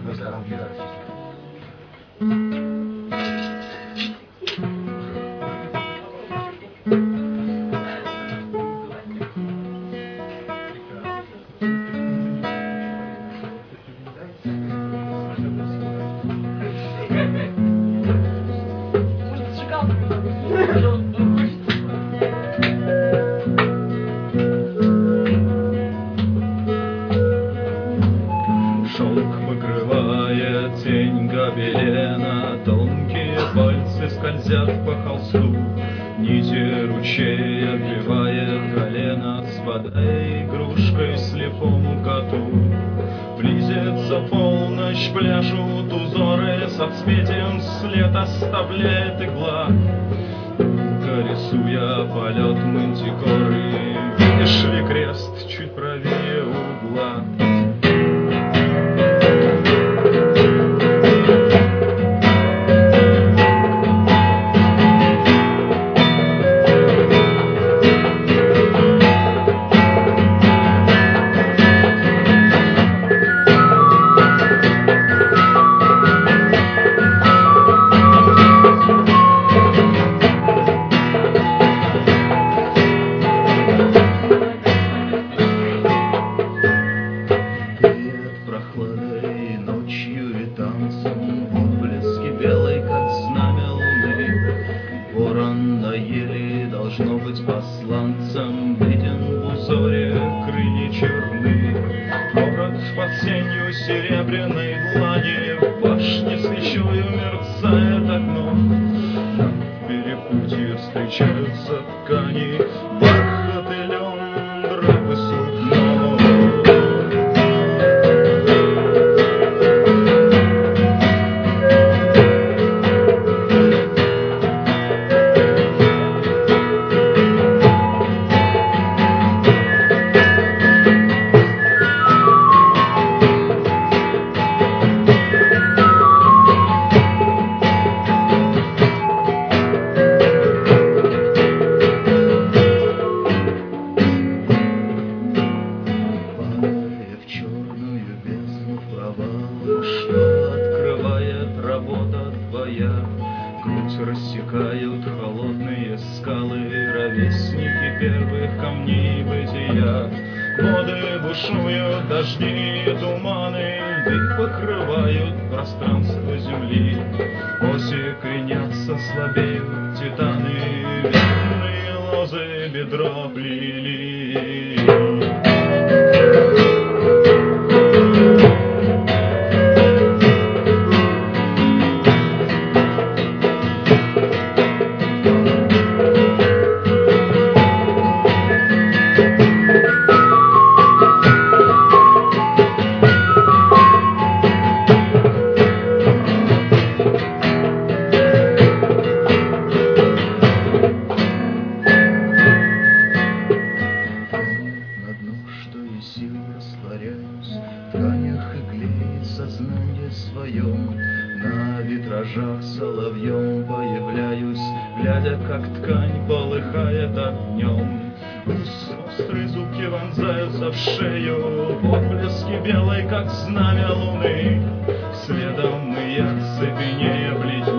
другой стороны. Покрывает тень гобелена, тонкие пальцы скользят по холсту, нити ручей обвивает колено, спадай игрушкой слепому коту. Близится полночь, пляшут узоры, соцветием след оставляет игла. Рисуя полет мантикоры, видишь ли крест чуть правее угла? Должно быть посланцем, виден в узоре, крылья черны. Город под сенью серебряной длани, в башне свечою мерцает окно. На перепутье встречаются ткани, бархат и лен, драк и сукно. Что открывает работа твоя? Грудь рассекают холодные скалы, ровесники первых камней бытия. Воды бушуют, дожди и туманы, льды покрывают пространство земли. Оси кренятся, слабеют титаны, верные лозы бедро плели. В тканях иглеет сознание своем, на витражах соловьем появляюсь, глядя, как ткань полыхает огнем. Острые зубки вонзаются в шею, в отблески белой, как знамя луны. Следом и я, цепенея, влетел